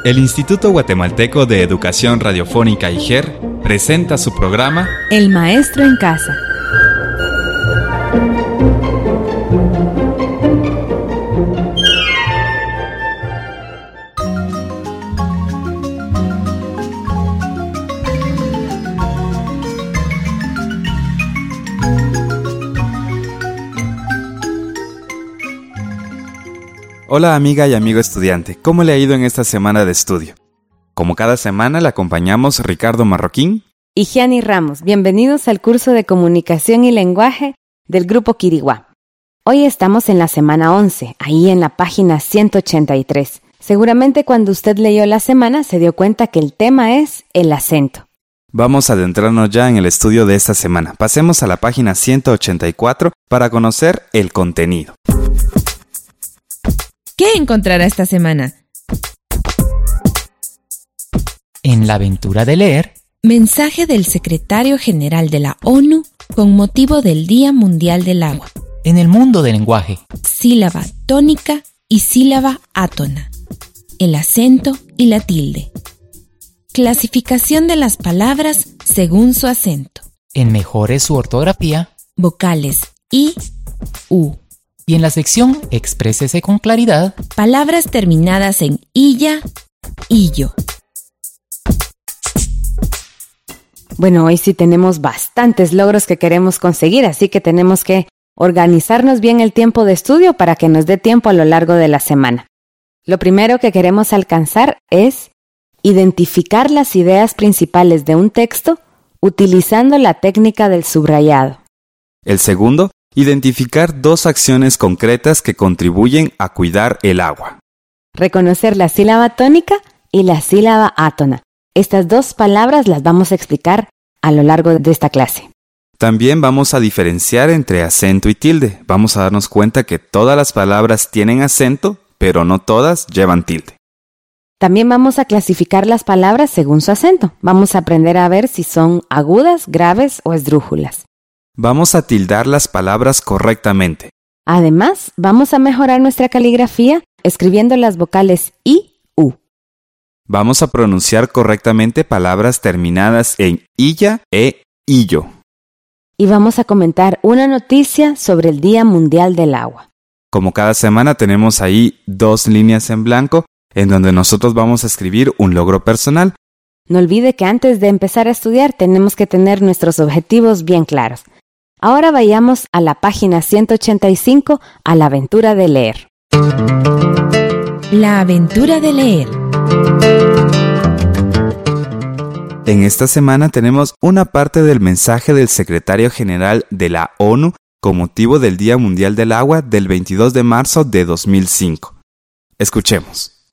El Instituto Guatemalteco de Educación Radiofónica IGER presenta su programa El Maestro en Casa. Hola amiga y amigo estudiante, ¿cómo le ha ido en esta semana de estudio? Como cada semana le acompañamos Ricardo Marroquín y Gianni Ramos. Bienvenidos al curso de Comunicación y Lenguaje del Grupo Quiriguá. Hoy estamos en la semana 11, ahí en la página 183. Seguramente cuando usted leyó la semana se dio cuenta que el tema es el acento. Vamos a adentrarnos ya en el estudio de esta semana. Pasemos a la página 184 para conocer el contenido. ¿Qué encontrará esta semana? En la aventura de leer, mensaje del secretario general de la ONU con motivo del Día Mundial del Agua. En el mundo del lenguaje, Sílaba tónica y sílaba átona. El acento y la tilde. Clasificación de las palabras según su acento. en Mejore su ortografía Vocales I, U. y en la sección Exprésese con claridad, Palabras terminadas en illa, illo. Bueno, hoy sí tenemos bastantes logros que queremos conseguir, así que tenemos que organizarnos bien el tiempo de estudio para que nos dé tiempo a lo largo de la semana. Lo primero que queremos alcanzar es identificar las ideas principales de un texto utilizando la técnica del subrayado. El segundo, identificar dos acciones concretas que contribuyen a cuidar el agua. Reconocer la sílaba tónica y la sílaba átona. Estas dos palabras las vamos a explicar a lo largo de esta clase. También vamos a diferenciar entre acento y tilde. Vamos a darnos cuenta que todas las palabras tienen acento, pero no todas llevan tilde. También vamos a clasificar las palabras según su acento. Vamos a aprender a ver si son agudas, graves o esdrújulas. Vamos a tildar las palabras correctamente. Además, vamos a mejorar nuestra caligrafía escribiendo las vocales I, U. Vamos a pronunciar correctamente palabras terminadas en illa e illo. Y vamos a comentar una noticia sobre el Día Mundial del Agua. Como cada semana tenemos ahí 2 líneas en blanco en donde nosotros vamos a escribir un logro personal. No olvide que antes de empezar a estudiar tenemos que tener nuestros objetivos bien claros. Ahora vayamos a la página 185 a la aventura de leer. La aventura de leer. En esta semana tenemos una parte del mensaje del secretario general de la ONU con motivo del Día Mundial del Agua del 22 de marzo de 2005. Escuchemos.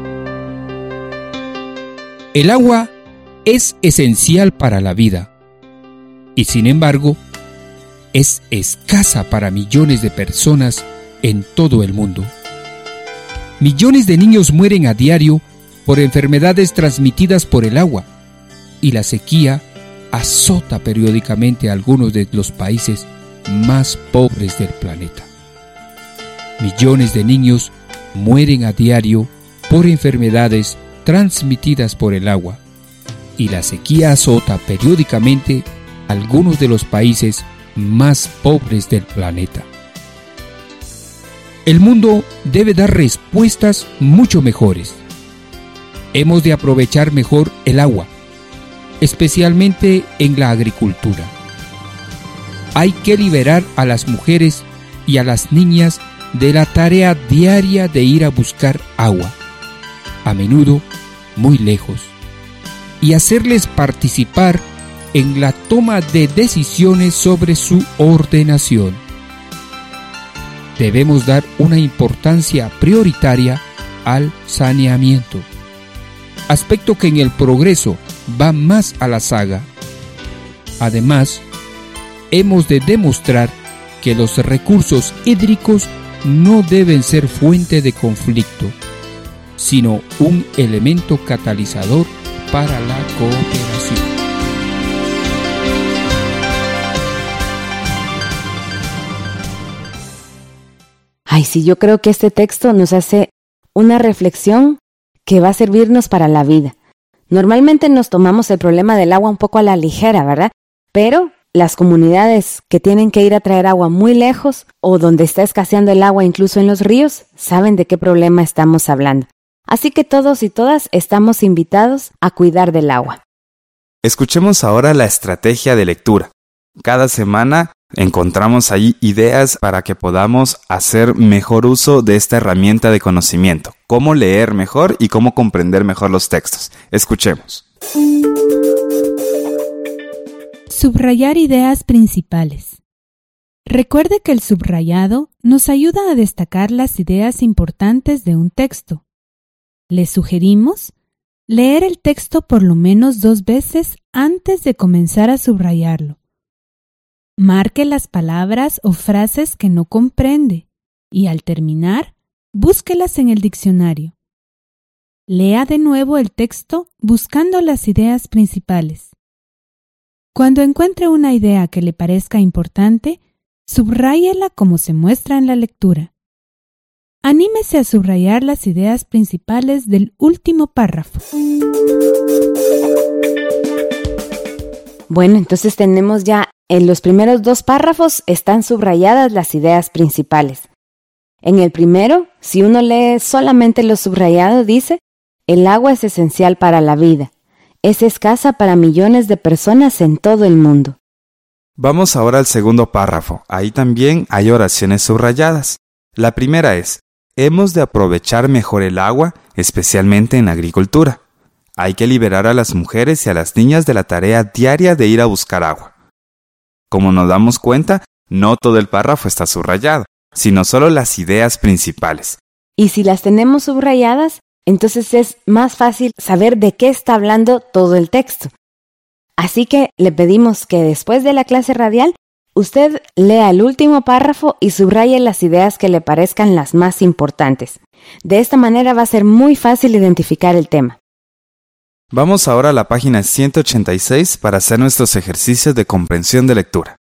El agua es esencial para la vida y, sin embargo, es escasa para millones de personas en todo el mundo. Millones de niños mueren a diario por enfermedades transmitidas por el agua y la sequía azota periódicamente a algunos de los países más pobres del planeta. Millones de niños mueren a diario por enfermedades transmitidas por el agua y la sequía azota periódicamente a algunos de los países más pobres del planeta. El mundo debe dar respuestas mucho mejores. Hemos de aprovechar mejor el agua, especialmente en la agricultura. Hay que liberar a las mujeres y a las niñas de la tarea diaria de ir a buscar agua, a menudo muy lejos, y hacerles participar en la toma de decisiones sobre su ordenación. Debemos dar una importancia prioritaria al saneamiento, aspecto que en el progreso va más a la saga. Además, hemos de demostrar que los recursos hídricos no deben ser fuente de conflicto, sino un elemento catalizador para la cooperación. Ay, sí, yo creo que este texto nos hace una reflexión que va a servirnos para la vida. Normalmente nos tomamos el problema del agua un poco a la ligera, ¿verdad? Pero las comunidades que tienen que ir a traer agua muy lejos o donde está escaseando el agua incluso en los ríos, saben de qué problema estamos hablando. Así que todos y todas estamos invitados a cuidar del agua. Escuchemos ahora la estrategia de lectura. Cada semana encontramos ahí ideas para que podamos hacer mejor uso de esta herramienta de conocimiento. Cómo leer mejor y cómo comprender mejor los textos. Escuchemos. Subrayar ideas principales. Recuerde que el subrayado nos ayuda a destacar las ideas importantes de un texto. Le sugerimos leer el texto por lo menos 2 veces antes de comenzar a subrayarlo. Marque las palabras o frases que no comprende y al terminar, búsquelas en el diccionario. Lea de nuevo el texto buscando las ideas principales. Cuando encuentre una idea que le parezca importante, subráyela como se muestra en la lectura. Anímese a subrayar las ideas principales del último párrafo. Bueno, entonces tenemos ya en los primeros 2 párrafos están subrayadas las ideas principales. En el primero, si uno lee solamente lo subrayado, dice: el agua es esencial para la vida. Es escasa para millones de personas en todo el mundo. Vamos ahora al segundo párrafo. Ahí también hay oraciones subrayadas. La primera es: hemos de aprovechar mejor el agua, especialmente en la agricultura. Hay que liberar a las mujeres y a las niñas de la tarea diaria de ir a buscar agua. Como nos damos cuenta, no todo el párrafo está subrayado, sino solo las ideas principales. Y si las tenemos subrayadas, entonces es más fácil saber de qué está hablando todo el texto. Así que le pedimos que después de la clase radial, usted lea el último párrafo y subraye las ideas que le parezcan las más importantes. De esta manera va a ser muy fácil identificar el tema. Vamos ahora a la página 186 para hacer nuestros ejercicios de comprensión de lectura.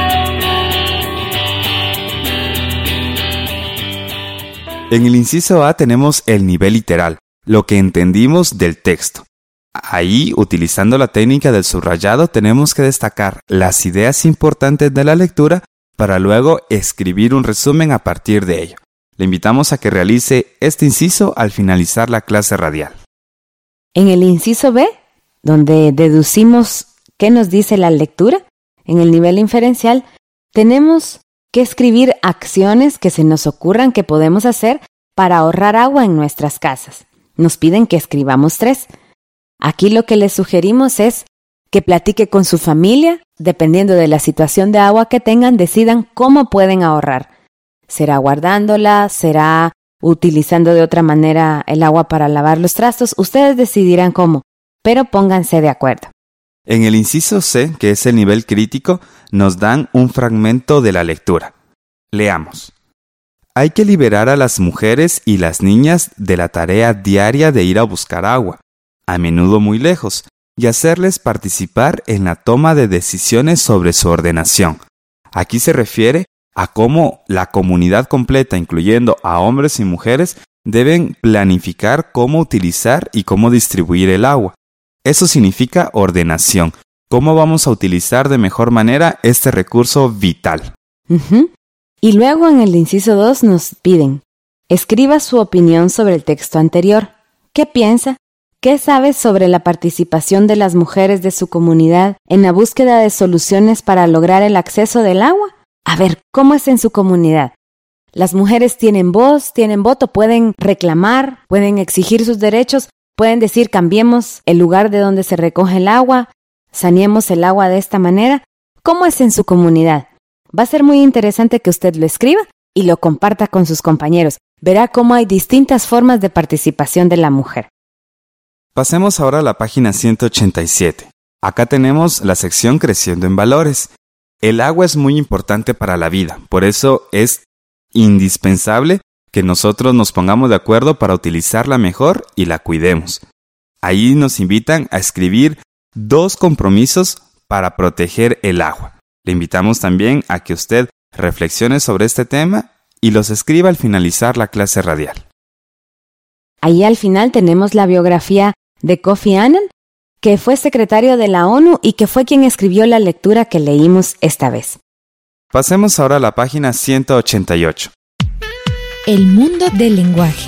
En el inciso A tenemos el nivel literal, lo que entendimos del texto. Ahí, utilizando la técnica del subrayado, tenemos que destacar las ideas importantes de la lectura para luego escribir un resumen a partir de ello. Le invitamos a que realice este inciso al finalizar la clase radial. En el inciso B, donde deducimos qué nos dice la lectura, en el nivel inferencial, tenemos que escribir acciones que se nos ocurran que podemos hacer para ahorrar agua en nuestras casas. Nos piden que escribamos 3. Aquí lo que les sugerimos es que platique con su familia, dependiendo de la situación de agua que tengan, decidan cómo pueden ahorrar. ¿Será guardándola? ¿Será utilizando de otra manera el agua para lavar los trastos? Ustedes decidirán cómo, pero pónganse de acuerdo. En el inciso C, que es el nivel crítico, nos dan un fragmento de la lectura. Leamos. Hay que liberar a las mujeres y las niñas de la tarea diaria de ir a buscar agua, a menudo muy lejos, y hacerles participar en la toma de decisiones sobre su ordenación. Aquí se refiere a cómo la comunidad completa, incluyendo a hombres y mujeres, deben planificar cómo utilizar y cómo distribuir el agua. Eso significa ordenación. ¿Cómo vamos a utilizar de mejor manera este recurso vital? Y luego en el inciso 2 nos piden: escriba su opinión sobre el texto anterior. ¿Qué piensa? ¿Qué sabe sobre la participación de las mujeres de su comunidad en la búsqueda de soluciones para lograr el acceso del agua? A ver, ¿cómo es en su comunidad? Las mujeres tienen voz, tienen voto, pueden reclamar, pueden exigir sus derechos, pueden decir: cambiemos el lugar de donde se recoge el agua, saneemos el agua de esta manera. ¿Cómo es en su comunidad? Va a ser muy interesante que usted lo escriba y lo comparta con sus compañeros. Verá cómo hay distintas formas de participación de la mujer. Pasemos ahora a la página 187. Acá tenemos la sección Creciendo en Valores. El agua es muy importante para la vida, por eso es indispensable que nosotros nos pongamos de acuerdo para utilizarla mejor y la cuidemos. Ahí nos invitan a escribir 2 compromisos para proteger el agua. Le invitamos también a que usted reflexione sobre este tema y los escriba al finalizar la clase radial. Ahí al final tenemos la biografía de Kofi Annan, que fue secretario de la ONU y que fue quien escribió la lectura que leímos esta vez. Pasemos ahora a la página 188. El mundo del lenguaje.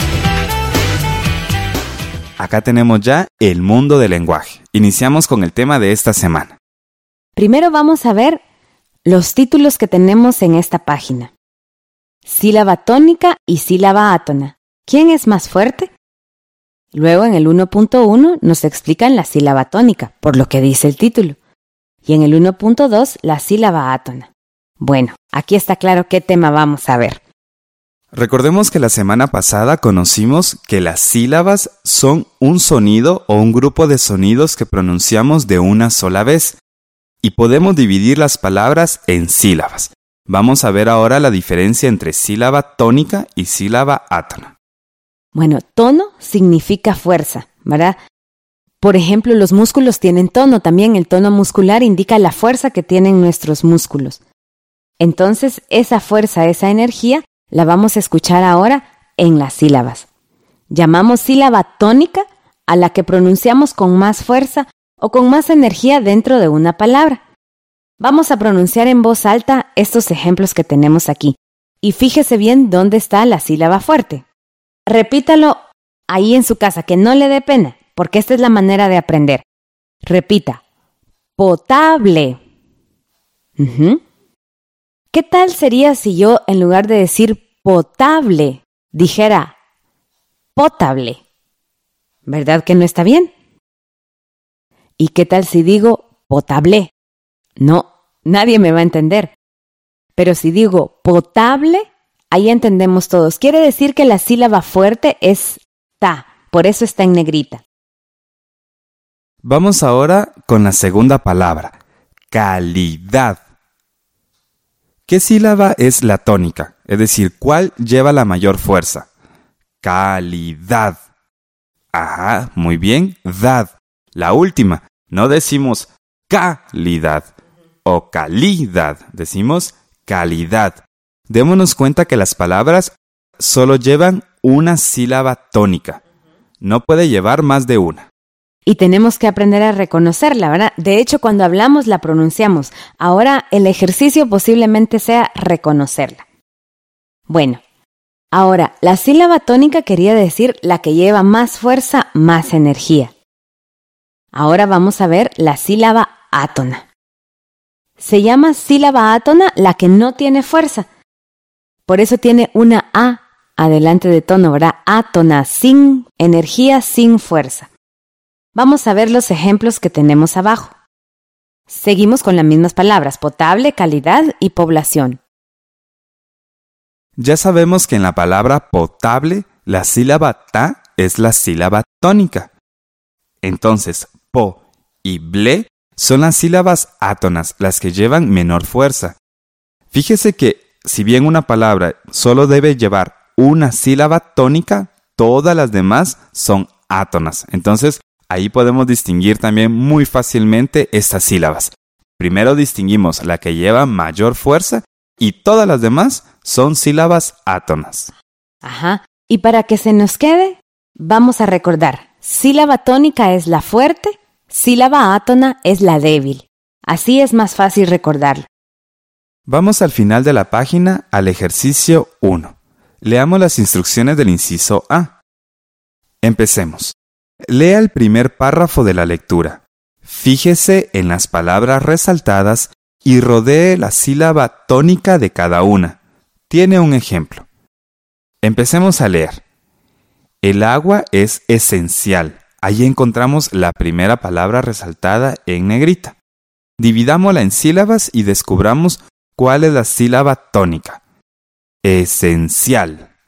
Acá tenemos ya el mundo del lenguaje. Iniciamos con el tema de esta semana. Primero vamos a ver los títulos que tenemos en esta página. Sílaba tónica y sílaba átona. ¿Quién es más fuerte? Luego en el 1.1 nos explican la sílaba tónica, por lo que dice el título. Y en el 1.2 la sílaba átona. Bueno, aquí está claro qué tema vamos a ver. Recordemos que la semana pasada conocimos que las sílabas son un sonido o un grupo de sonidos que pronunciamos de una sola vez y podemos dividir las palabras en sílabas. Vamos a ver ahora la diferencia entre sílaba tónica y sílaba átona. Bueno, tono significa fuerza, ¿verdad? Por ejemplo, los músculos tienen tono. También el tono muscular indica la fuerza que tienen nuestros músculos. Entonces, esa fuerza, esa energía, la vamos a escuchar ahora en las sílabas. Llamamos sílaba tónica a la que pronunciamos con más fuerza o con más energía dentro de una palabra. Vamos a pronunciar en voz alta estos ejemplos que tenemos aquí. Y fíjese bien dónde está la sílaba fuerte. Repítalo ahí en su casa, que no le dé pena, porque esta es la manera de aprender. Repita, potable. ¿Qué tal sería si yo, en lugar de decir potable, dijera potable? ¿Verdad que no está bien? ¿Y qué tal si digo potable? No, nadie me va a entender. Pero si digo potable, ahí entendemos todos. Quiere decir que la sílaba fuerte es ta, por eso está en negrita. Vamos ahora con la segunda palabra, calidad. ¿Qué sílaba es la tónica? Es decir, ¿cuál lleva la mayor fuerza? Calidad. Ajá, muy bien, dad. La última, no decimos calidad o calidad, decimos calidad. Démonos cuenta que las palabras solo llevan una sílaba tónica. No puede llevar más de una. Y tenemos que aprender a reconocerla, ¿verdad? De hecho, cuando hablamos la pronunciamos. Ahora el ejercicio posiblemente sea reconocerla. Bueno, ahora la sílaba tónica quería decir la que lleva más fuerza, más energía. Ahora vamos a ver la sílaba átona. Se llama sílaba átona la que no tiene fuerza. Por eso tiene una A adelante de tono, ¿verdad? Átona, sin energía, sin fuerza. Vamos a ver los ejemplos que tenemos abajo. Seguimos con las mismas palabras, potable, calidad y población. Ya sabemos que en la palabra potable, la sílaba ta es la sílaba tónica. Entonces, po y ble son las sílabas átonas, las que llevan menor fuerza. Fíjese que si bien una palabra solo debe llevar una sílaba tónica, todas las demás son átonas. Entonces, ahí podemos distinguir también muy fácilmente estas sílabas. Primero distinguimos la que lleva mayor fuerza y todas las demás son sílabas átonas. Ajá, y para que se nos quede, vamos a recordar. Sílaba tónica es la fuerte, sílaba átona es la débil. Así es más fácil recordarlo. Vamos al final de la página al ejercicio 1. Leamos las instrucciones del inciso A. Empecemos. Lea el primer párrafo de la lectura. Fíjese en las palabras resaltadas y rodee la sílaba tónica de cada una. Tiene un ejemplo. Empecemos a leer. El agua es esencial. Ahí encontramos la primera palabra resaltada en negrita. Dividámosla en sílabas y descubramos cuál es la sílaba tónica. Esencial.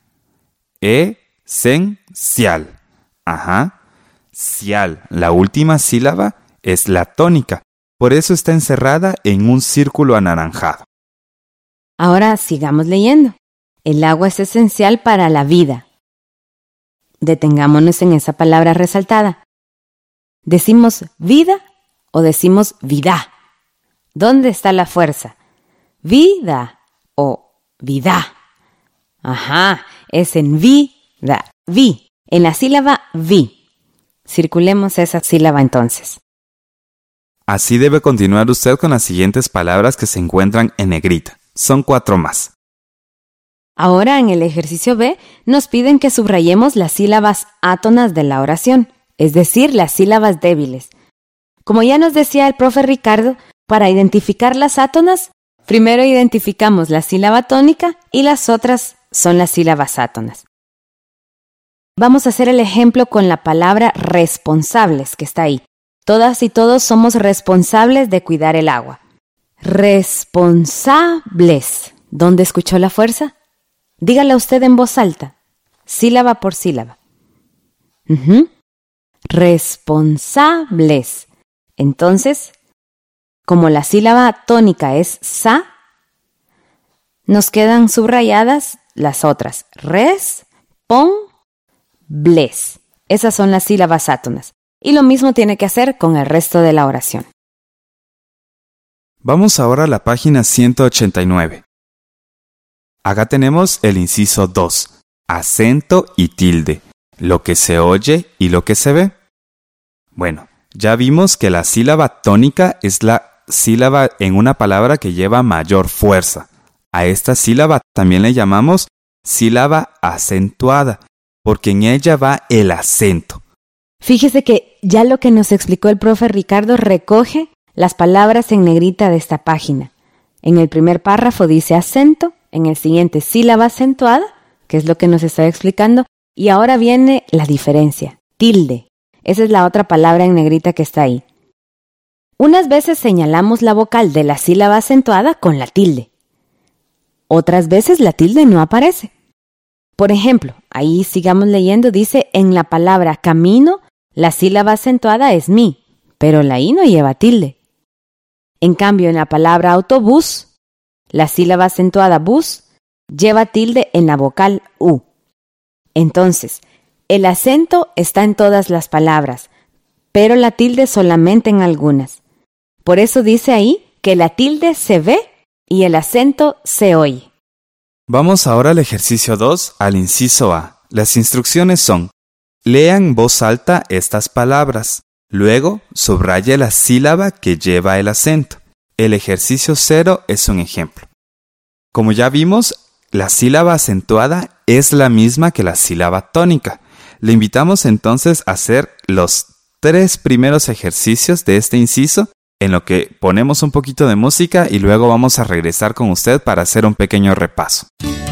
Esencial. Ajá. Cial, la última sílaba, es la tónica. Por eso está encerrada en un círculo anaranjado. Ahora sigamos leyendo. El agua es esencial para la vida. Detengámonos en esa palabra resaltada. ¿Decimos vida o decimos vida? ¿Dónde está la fuerza? ¿Vida o vida? Ajá, es en vida, vi. en la sílaba vi. Circulemos esa sílaba entonces. Así debe continuar usted con las siguientes palabras que se encuentran en negrita. Son 4 más. Ahora en el ejercicio B nos piden que subrayemos las sílabas átonas de la oración, es decir, las sílabas débiles. Como ya nos decía el profe Ricardo, para identificar las átonas, primero identificamos la sílaba tónica y las otras son las sílabas átonas. Vamos a hacer el ejemplo con la palabra responsables que está ahí. Todas y todos somos responsables de cuidar el agua. Responsables. ¿Dónde escuchó la fuerza? Dígala usted en voz alta, sílaba por sílaba. Responsables. Entonces, como la sílaba tónica es sa, nos quedan subrayadas las otras. Bles. Esas son las sílabas átonas. Y lo mismo tiene que hacer con el resto de la oración. Vamos ahora a la página 189. Acá tenemos el inciso 2, acento y tilde, lo que se oye y lo que se ve. Bueno, ya vimos que la sílaba tónica es la sílaba en una palabra que lleva mayor fuerza. A esta sílaba también le llamamos sílaba acentuada, porque en ella va el acento. Fíjese que ya lo que nos explicó el profe Ricardo recoge las palabras en negrita de esta página. En el primer párrafo dice acento, en el siguiente sílaba acentuada, que es lo que nos está explicando, y ahora viene la diferencia, tilde. Esa es la otra palabra en negrita que está ahí. Unas veces señalamos la vocal de la sílaba acentuada con la tilde. Otras veces la tilde no aparece. Por ejemplo, ahí sigamos leyendo, dice en la palabra camino, la sílaba acentuada es mi, pero la i no lleva tilde. En cambio, en la palabra autobús, la sílaba acentuada bus lleva tilde en la vocal u. Entonces, el acento está en todas las palabras, pero la tilde solamente en algunas. Por eso dice ahí que la tilde se ve y el acento se oye. Vamos ahora al ejercicio 2, al inciso A. Las instrucciones son: lean en voz alta estas palabras. Luego, subraye la sílaba que lleva el acento. El ejercicio 0 es un ejemplo. Como ya vimos, la sílaba acentuada es la misma que la sílaba tónica. Le invitamos entonces a hacer los 3 primeros ejercicios de este inciso, en lo que ponemos un poquito de música y luego vamos a regresar con usted para hacer un pequeño repaso.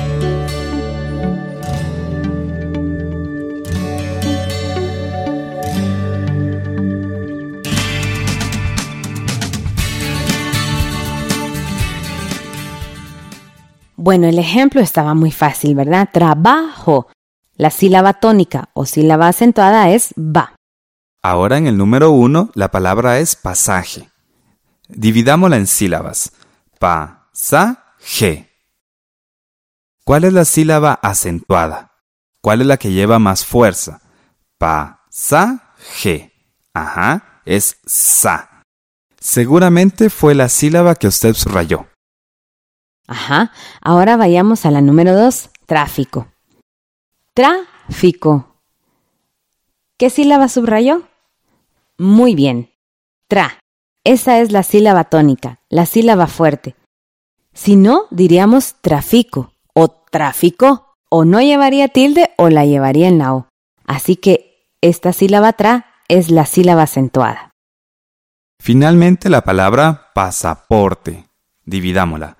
Bueno, el ejemplo estaba muy fácil, ¿verdad? Trabajo. La sílaba tónica o sílaba acentuada es ba. Ahora en el número 1, la palabra es pasaje. Dividámosla en sílabas. Pa-sa-je. ¿Cuál es la sílaba acentuada? ¿Cuál es la que lleva más fuerza? Pa-sa-je. Ajá, es sa. Seguramente fue la sílaba que usted subrayó. Ajá, ahora vayamos a la número 2, tráfico. Tráfico. ¿Qué sílaba subrayó? Muy bien, tra. Esa es la sílaba tónica, la sílaba fuerte. Si no, diríamos trafico o tráfico, o no llevaría tilde o la llevaría en la o. Así que esta sílaba tra es la sílaba acentuada. Finalmente la palabra pasaporte. Dividámosla.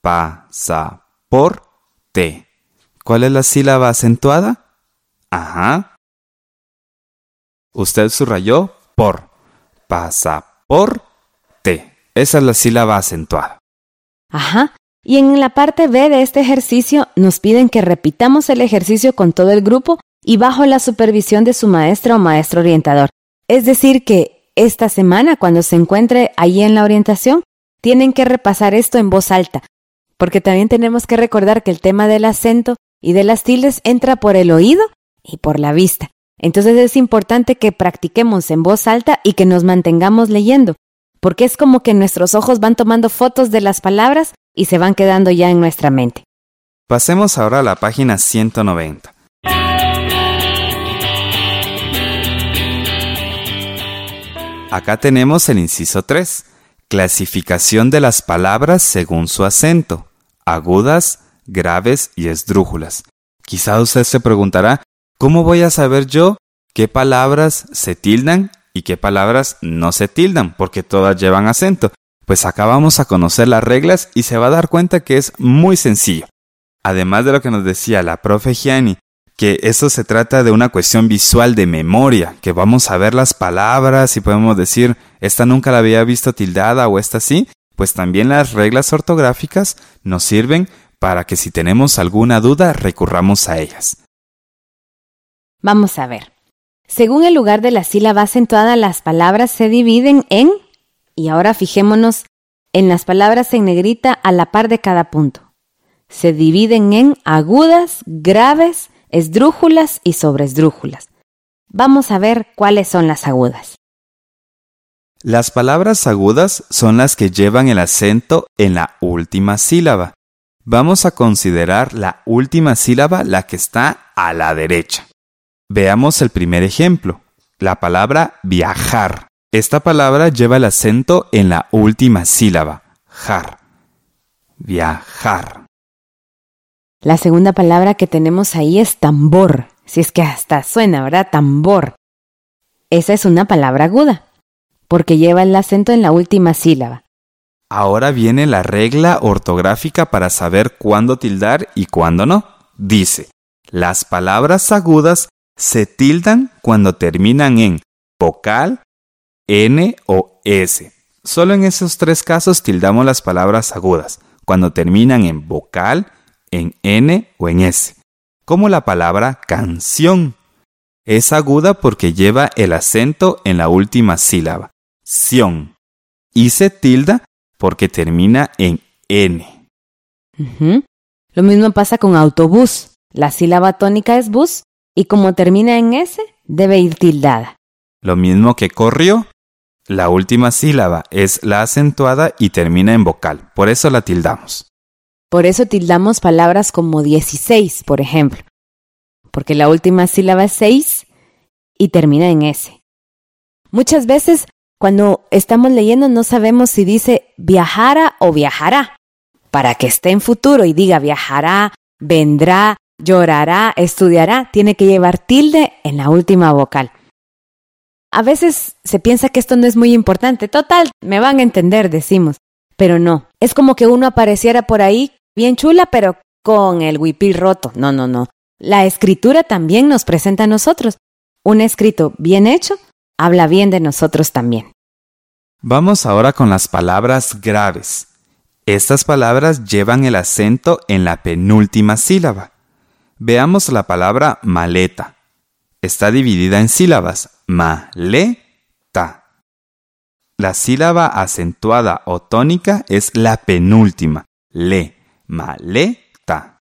Pasaporte. ¿Cuál es la sílaba acentuada? Ajá. Usted subrayó por. Pasaporte. Esa es la sílaba acentuada. Ajá. Y en la parte B de este ejercicio nos piden que repitamos el ejercicio con todo el grupo y bajo la supervisión de su maestra o maestro orientador. Es decir que esta semana, cuando se encuentre ahí en la orientación, tienen que repasar esto en voz alta, porque también tenemos que recordar que el tema del acento y de las tildes entra por el oído y por la vista. Entonces es importante que practiquemos en voz alta y que nos mantengamos leyendo, porque es como que nuestros ojos van tomando fotos de las palabras y se van quedando ya en nuestra mente. Pasemos ahora a la página 190. Acá tenemos el inciso 3. Clasificación de las palabras según su acento. Agudas, graves y esdrújulas. Quizá usted se preguntará, ¿cómo voy a saber yo qué palabras se tildan y qué palabras no se tildan? Porque todas llevan acento. Pues acá vamos a conocer las reglas y se va a dar cuenta que es muy sencillo. Además de lo que nos decía la profe Gianni, que esto se trata de una cuestión visual de memoria, que vamos a ver las palabras y podemos decir, esta nunca la había visto tildada o esta sí, pues también las reglas ortográficas nos sirven para que si tenemos alguna duda recurramos a ellas. Vamos a ver. Según el lugar de la sílaba acentuada, las palabras se dividen en, y ahora fijémonos en las palabras en negrita a la par de cada punto. Se dividen en agudas, graves, esdrújulas y sobreesdrújulas. Vamos a ver cuáles son las agudas. Las palabras agudas son las que llevan el acento en la última sílaba. Vamos a considerar la última sílaba, la que está a la derecha. Veamos el primer ejemplo, la palabra viajar. Esta palabra lleva el acento en la última sílaba, jar. Viajar. La segunda palabra que tenemos ahí es tambor. Si es que hasta suena, ¿verdad? Tambor. Esa es una palabra aguda, porque lleva el acento en la última sílaba. Ahora viene la regla ortográfica para saber cuándo tildar y cuándo no. Dice, las palabras agudas se tildan cuando terminan en vocal, N o S. Solo en esos 3 casos tildamos las palabras agudas, cuando terminan en vocal, en N o en S. Como la palabra canción. Es aguda porque lleva el acento en la última sílaba, ción. Y se tilda porque termina en N. Lo mismo pasa con autobús. La sílaba tónica es bus y como termina en S, debe ir tildada. Lo mismo que corrió. La última sílaba es la acentuada y termina en vocal. Por eso la tildamos. Por eso tildamos palabras como 16, por ejemplo. Porque la última sílaba es 6 y termina en S. Muchas veces, cuando estamos leyendo, no sabemos si dice viajara o viajará. Para que esté en futuro y diga viajará, vendrá, llorará, estudiará, tiene que llevar tilde en la última vocal. A veces se piensa que esto no es muy importante. Total, me van a entender, decimos. Pero no, es como que uno apareciera por ahí bien chula, pero con el huipil roto. No. La escritura también nos presenta a nosotros. Un escrito bien hecho habla bien de nosotros también. Vamos ahora con las palabras graves. Estas palabras llevan el acento en la penúltima sílaba. Veamos la palabra maleta. Está dividida en sílabas, ma-le-ta. La sílaba acentuada o tónica es la penúltima, le, ma-le-ta.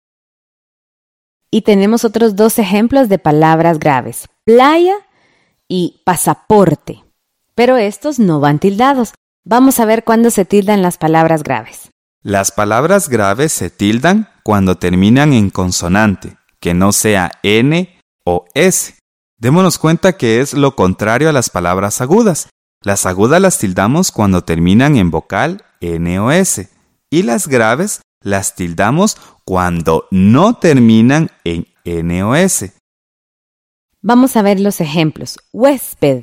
Y tenemos otros 2 ejemplos de palabras graves, playa y pasaporte. Pero estos no van tildados. Vamos a ver cuándo se tildan las palabras graves. Las palabras graves se tildan cuando terminan en consonante, que no sea N o S. Démonos cuenta que es lo contrario a las palabras agudas. Las agudas las tildamos cuando terminan en vocal N o S. Y las graves las tildamos cuando no terminan en N o S. Vamos a ver los ejemplos. Huésped.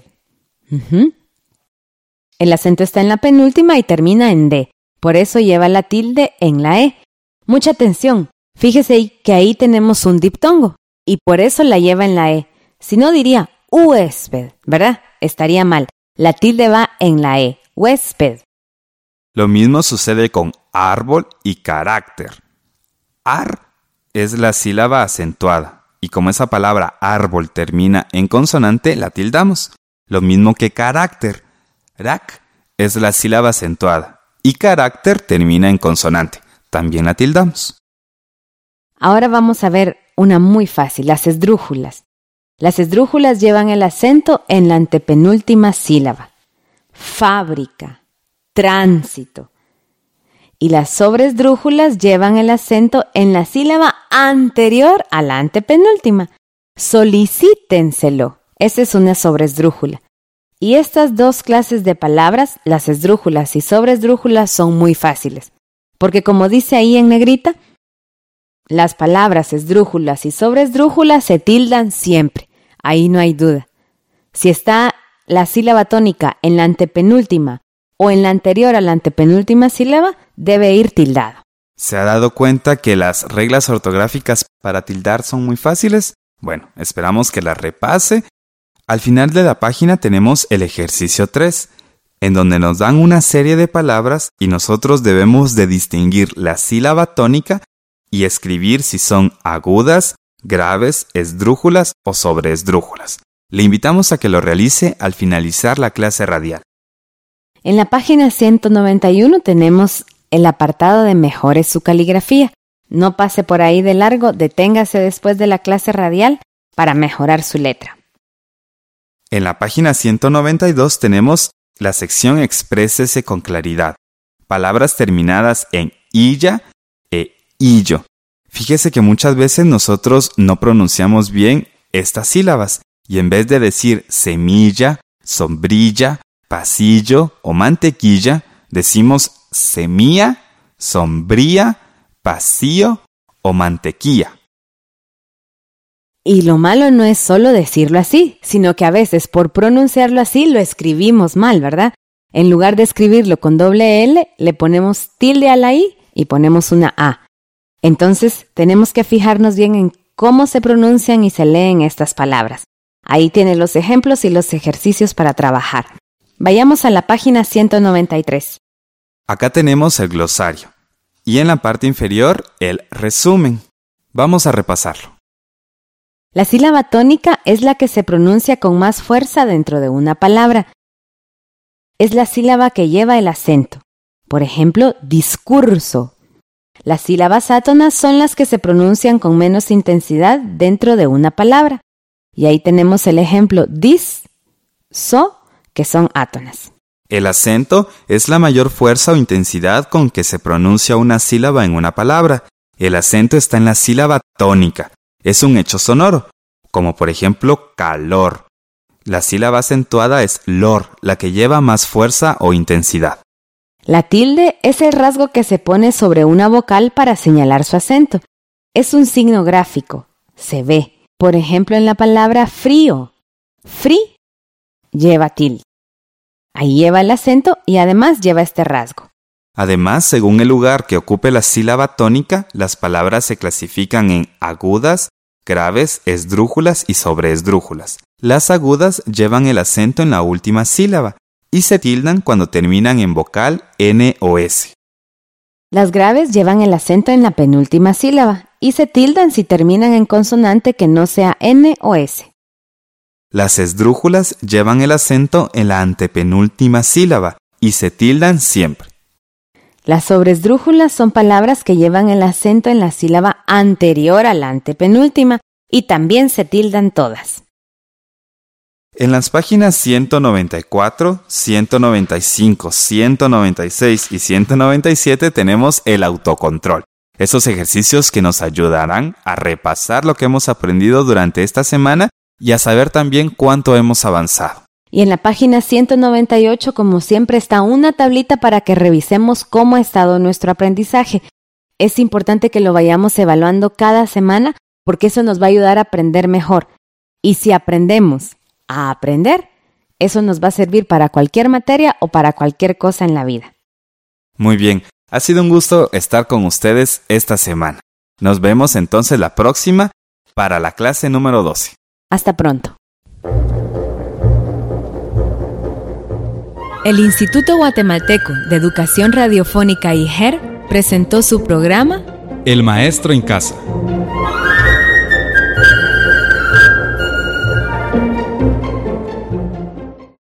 El acento está en la penúltima y termina en D. Por eso lleva la tilde en la E. Mucha atención. Fíjese que ahí tenemos un diptongo. Y por eso la lleva en la E. Si no diría huésped, ¿verdad? Estaría mal. La tilde va en la E. Huésped. Lo mismo sucede con árbol y carácter. Ar es la sílaba acentuada. Y como esa palabra árbol termina en consonante, la tildamos. Lo mismo que carácter. Rac es la sílaba acentuada. Y carácter termina en consonante. También la tildamos. Ahora vamos a ver una muy fácil, las esdrújulas. Las esdrújulas llevan el acento en la antepenúltima sílaba. Fábrica, tránsito. Y las sobresdrújulas llevan el acento en la sílaba anterior a la antepenúltima. Solicítenselo. Esa es una sobresdrújula. Y estas dos clases de palabras, las esdrújulas y sobresdrújulas, son muy fáciles. Porque como dice ahí en negrita, las palabras esdrújulas y sobresdrújulas se tildan siempre. Ahí no hay duda. Si está la sílaba tónica en la antepenúltima o en la anterior a la antepenúltima sílaba, debe ir tildado. ¿Se ha dado cuenta que las reglas ortográficas para tildar son muy fáciles? Bueno, esperamos que las repase. Al final de la página tenemos el ejercicio 3, en donde nos dan una serie de palabras y nosotros debemos de distinguir la sílaba tónica y escribir si son agudas, graves, esdrújulas o sobreesdrújulas. Le invitamos a que lo realice al finalizar la clase radial. En la página 191 tenemos el apartado de mejore su caligrafía. No pase por ahí de largo, deténgase después de la clase radial para mejorar su letra. En la página 192 tenemos la sección Exprésese con claridad. Palabras terminadas en illa e illo. Fíjese que muchas veces nosotros no pronunciamos bien estas sílabas y en vez de decir semilla, sombrilla, pasillo o mantequilla, decimos semilla, sombría, pasillo o mantequilla. Y lo malo no es solo decirlo así, sino que a veces por pronunciarlo así lo escribimos mal, ¿verdad? En lugar de escribirlo con doble L, le ponemos tilde a la I y ponemos una A. Entonces, tenemos que fijarnos bien en cómo se pronuncian y se leen estas palabras. Ahí tiene los ejemplos y los ejercicios para trabajar. Vayamos a la página 193. Acá tenemos el glosario y en la parte inferior el resumen. Vamos a repasarlo. La sílaba tónica es la que se pronuncia con más fuerza dentro de una palabra. Es la sílaba que lleva el acento. Por ejemplo, discurso. Las sílabas átonas son las que se pronuncian con menos intensidad dentro de una palabra. Y ahí tenemos el ejemplo dis, so, que son átonas. El acento es la mayor fuerza o intensidad con que se pronuncia una sílaba en una palabra. El acento está en la sílaba tónica. Es un hecho sonoro, como por ejemplo calor. La sílaba acentuada es lor, la que lleva más fuerza o intensidad. La tilde es el rasgo que se pone sobre una vocal para señalar su acento. Es un signo gráfico, se ve. Por ejemplo, en la palabra frío, frí lleva tilde. Ahí lleva el acento y además lleva este rasgo. Además, según el lugar que ocupe la sílaba tónica, las palabras se clasifican en agudas, graves, esdrújulas y sobreesdrújulas. Las agudas llevan el acento en la última sílaba y se tildan cuando terminan en vocal N o S. Las graves llevan el acento en la penúltima sílaba y se tildan si terminan en consonante que no sea N o S. Las esdrújulas llevan el acento en la antepenúltima sílaba y se tildan siempre. Las sobresdrújulas son palabras que llevan el acento en la sílaba anterior a la antepenúltima y también se tildan todas. En las páginas 194, 195, 196 y 197 tenemos el autocontrol. Esos ejercicios que nos ayudarán a repasar lo que hemos aprendido durante esta semana y a saber también cuánto hemos avanzado. Y en la página 198, como siempre, está una tablita para que revisemos cómo ha estado nuestro aprendizaje. Es importante que lo vayamos evaluando cada semana porque eso nos va a ayudar a aprender mejor. Y si aprendemos a aprender, eso nos va a servir para cualquier materia o para cualquier cosa en la vida. Muy bien, ha sido un gusto estar con ustedes esta semana. Nos vemos entonces la próxima para la clase número 12. Hasta pronto. El Instituto Guatemalteco de Educación Radiofónica IGER presentó su programa El Maestro en Casa.